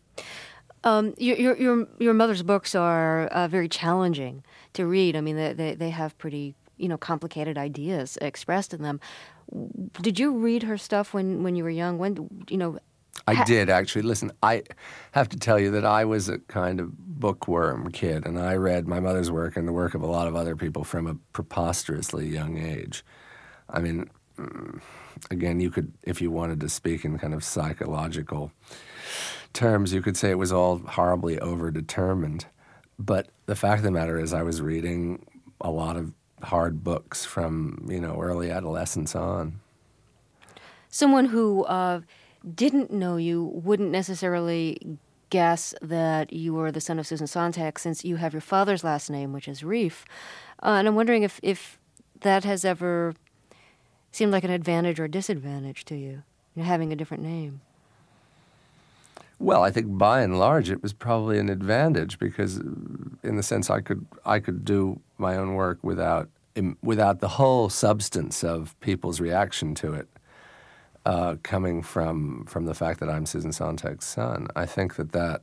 Your mother's books are very challenging to read. I mean, they have pretty complicated ideas expressed in them. Did you read her stuff when you were young?
I did, actually. Listen, I have to tell you that I was a kind of bookworm kid, and I read my mother's work and the work of a lot of other people from a preposterously young age. I mean, again, you could, if you wanted to speak in kind of psychological terms, you could say it was all horribly overdetermined. But the fact of the matter is I was reading a lot of hard books from, early adolescence on.
Someone who didn't know you wouldn't necessarily guess that you were the son of Susan Sontag, since you have your father's last name, which is Rieff. And I'm wondering if that has ever seemed like an advantage or disadvantage to you, having a different name.
Well, I think by and large it was probably an advantage because, in the sense, I could do my own work without the whole substance of people's reaction to it coming from the fact that I'm Susan Sontag's son. I think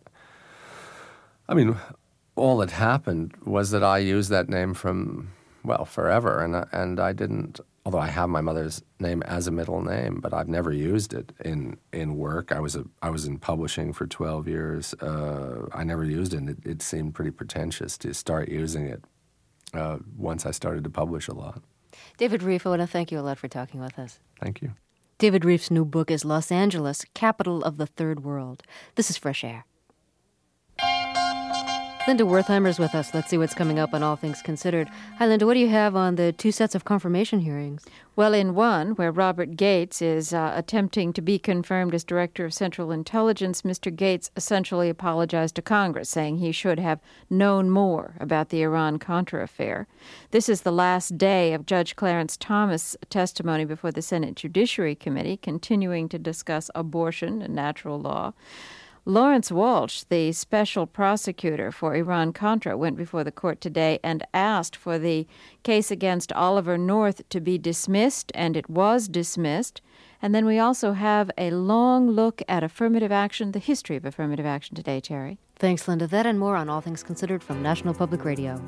all that happened was that I used that name forever, and I didn't. Although I have my mother's name as a middle name, but I've never used it in work. I was in publishing for 12 years. I never used it, and it seemed pretty pretentious to start using it once I started to publish a lot.
David Rieff, I want to thank you a lot for talking with us.
Thank you.
David Rieff's new book is Los Angeles, Capital of the Third World. This is Fresh Air. Linda Wertheimer's with us. Let's see what's coming up on All Things Considered. Hi, Linda. What do you have on the two sets of confirmation hearings?
Well, in one, where Robert Gates is attempting to be confirmed as Director of Central Intelligence, Mr. Gates essentially apologized to Congress, saying he should have known more about the Iran-Contra affair. This is the last day of Judge Clarence Thomas' testimony before the Senate Judiciary Committee, continuing to discuss abortion and natural law. Lawrence Walsh, the special prosecutor for Iran-Contra, went before the court today and asked for the case against Oliver North to be dismissed, and it was dismissed. And then we also have a long look at affirmative action, the history of affirmative action today, Terry.
Thanks, Linda. That and more on All Things Considered from National Public Radio.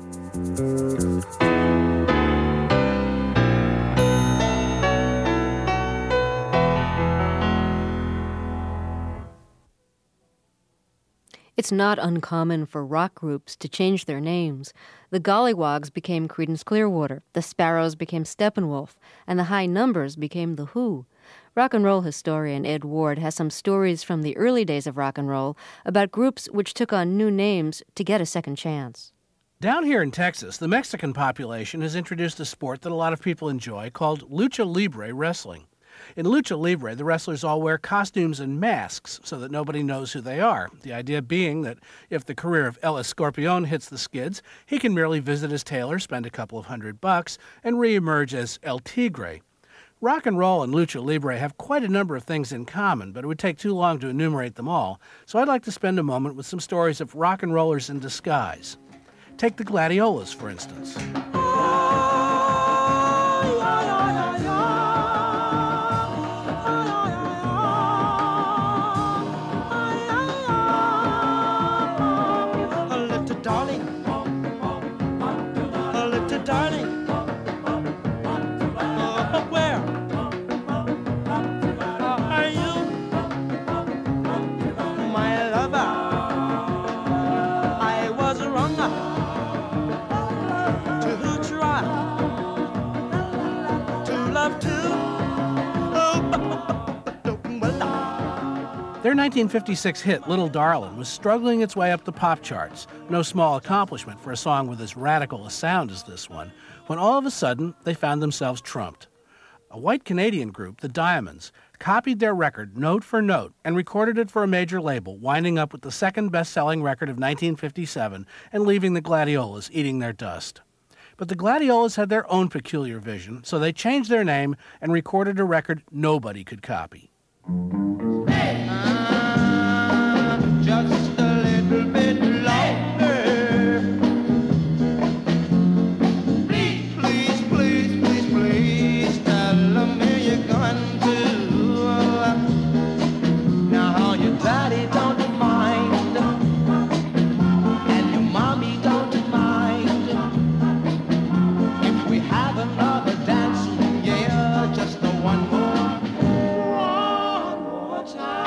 It's not uncommon for rock groups to change their names. The Gollywogs became Creedence Clearwater, the Sparrows became Steppenwolf, and the High Numbers became The Who. Rock and roll historian Ed Ward has some stories from the early days of rock and roll about groups which took on new names to get a second chance.
Down here in Texas, the Mexican population has introduced a sport that a lot of people enjoy called Lucha Libre Wrestling. In Lucha Libre, the wrestlers all wear costumes and masks so that nobody knows who they are. The idea being that if the career of El Escorpion hits the skids, he can merely visit his tailor, spend a couple of $100, and reemerge as El Tigre. Rock and roll and Lucha Libre have quite a number of things in common, but it would take too long to enumerate them all, so I'd like to spend a moment with some stories of rock and rollers in disguise. Take the Gladiolas, for instance. Their 1956 hit, Little Darlin', was struggling its way up the pop charts, no small accomplishment for a song with as radical a sound as this one, when all of a sudden they found themselves trumped. A white Canadian group, the Diamonds, copied their record note for note and recorded it for a major label, winding up with the second best-selling record of 1957 and leaving the Gladiolas eating their dust. But the Gladiolas had their own peculiar vision, so they changed their name and recorded a record nobody could copy.
Just a little bit longer. Please, please, please, please, please, tell me you're going to. Now your daddy don't mind, and your mommy don't mind. If we have another dance, yeah, just the one more time.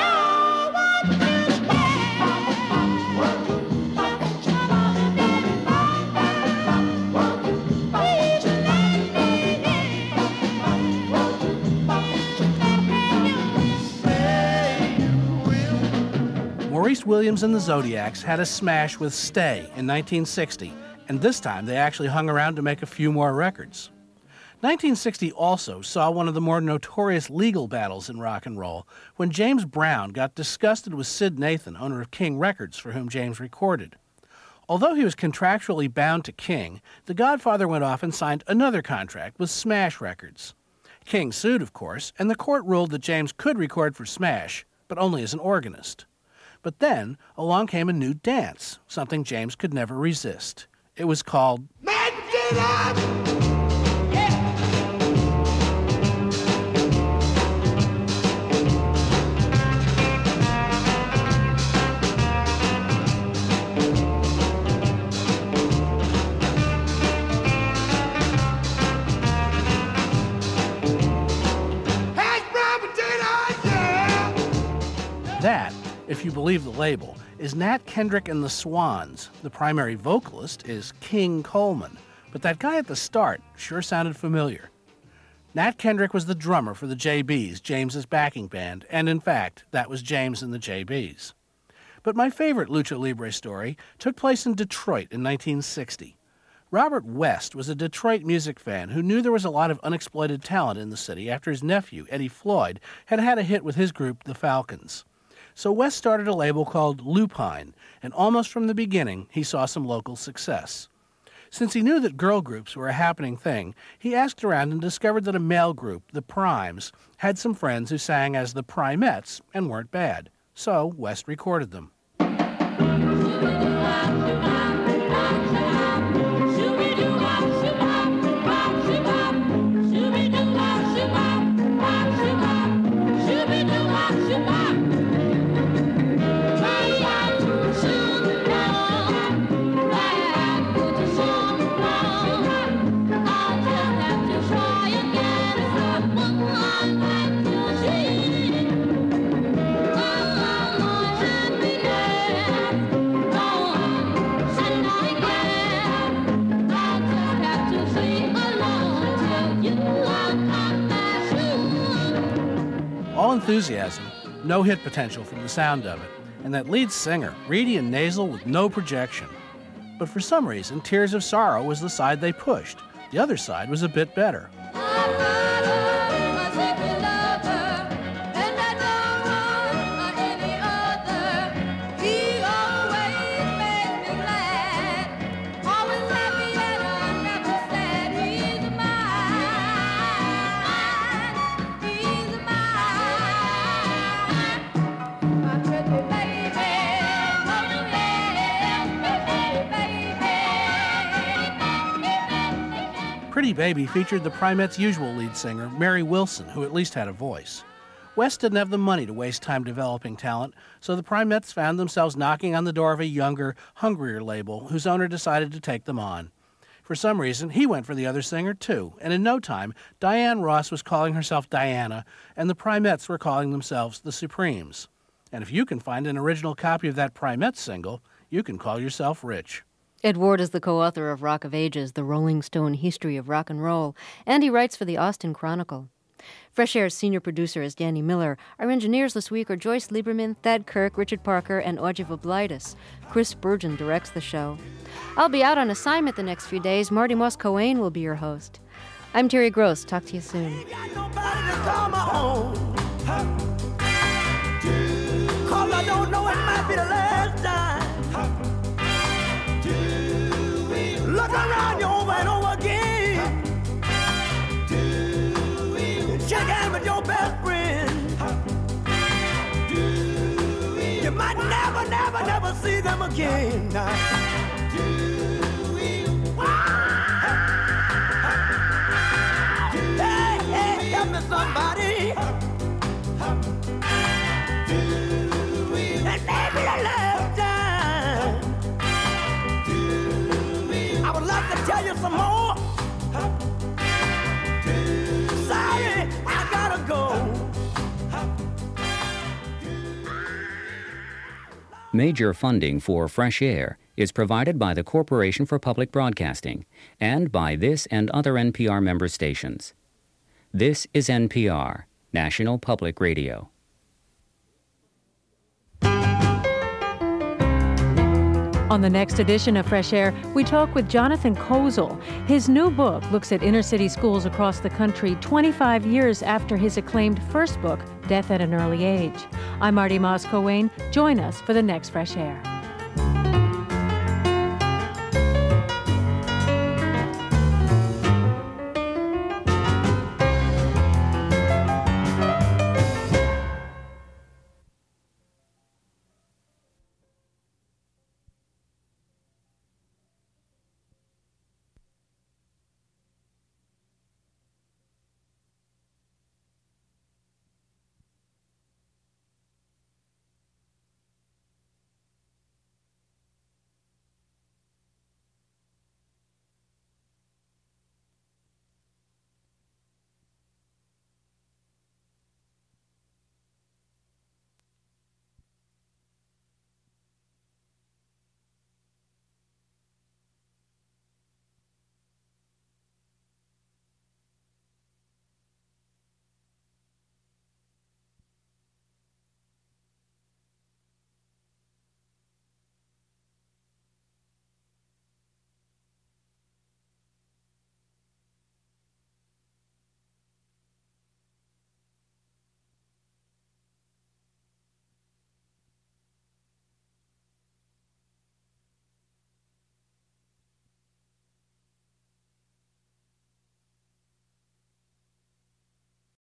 Maurice Williams and the Zodiacs had a smash with Stay in 1960, and this time they actually hung around to make a few more records. 1960 also saw one of the more notorious legal battles in rock and roll when James Brown got disgusted with Sid Nathan, owner of King Records, for whom James recorded. Although he was contractually bound to King, the Godfather went off and signed another contract with Smash Records. King sued, of course, and the court ruled that James could record for Smash, but only as an organist. But then along came a new dance, something James could never resist. It was called That, if you believe the label, is Nat Kendrick and the Swans. The primary vocalist is King Coleman, but that guy at the start sure sounded familiar. Nat Kendrick was the drummer for the JBs, James's backing band, and in fact, that was James and the JBs. But my favorite Lucha Libre story took place in Detroit in 1960. Robert West was a Detroit music fan who knew there was a lot of unexploited talent in the city after his nephew, Eddie Floyd, had had a hit with his group, the Falcons. So West started a label called Lupine, and almost from the beginning, he saw some local success. Since he knew that girl groups were a happening thing, he asked around and discovered that a male group, the Primes, had some friends who sang as the Primettes and weren't bad. So West recorded them. All enthusiasm, no hit potential from the sound of it, and that lead singer, reedy and nasal with no projection. But for some reason, Tears of Sorrow was the side they pushed. The other side was a bit better. Pretty Baby featured the Primettes' usual lead singer, Mary Wilson, who at least had a voice. West didn't have the money to waste time developing talent, so the Primettes found themselves knocking on the door of a younger, hungrier label whose owner decided to take them on. For some reason, he went for the other singer, too, and in no time, Diane Ross was calling herself Diana, and the Primettes were calling themselves the Supremes. And if you can find an original copy of that Primettes single, you can call yourself rich.
Ed Ward is the co-author of Rock of Ages, the Rolling Stone History of Rock and Roll, and he writes for the Austin Chronicle. Fresh Air's senior producer is Danny Miller. Our engineers this week are Joyce Lieberman, Thad Kirk, Richard Parker, and Audrey Voblaitis. Chris Spurgeon directs the show. I'll be out on assignment the next few days. Marty Moss-Coane will be your host. I'm Terry Gross. Talk to you soon.
Cause I don't know, it might be the last time. Look around you over and over again. Shake hands with your best friend. You might never see them again. Hey, help me somebody. And maybe the last time. I would like to tell you some more. Sorry, I gotta go.
Major funding for Fresh Air is provided by the Corporation for Public Broadcasting and by this and other NPR member stations. This is NPR, National Public Radio.
On the next edition of Fresh Air, we talk with Jonathan Kozol. His new book looks at inner-city schools across the country 25 years after his acclaimed first book, Death at an Early Age. I'm Marty Moss-Coane. Join us for the next Fresh Air.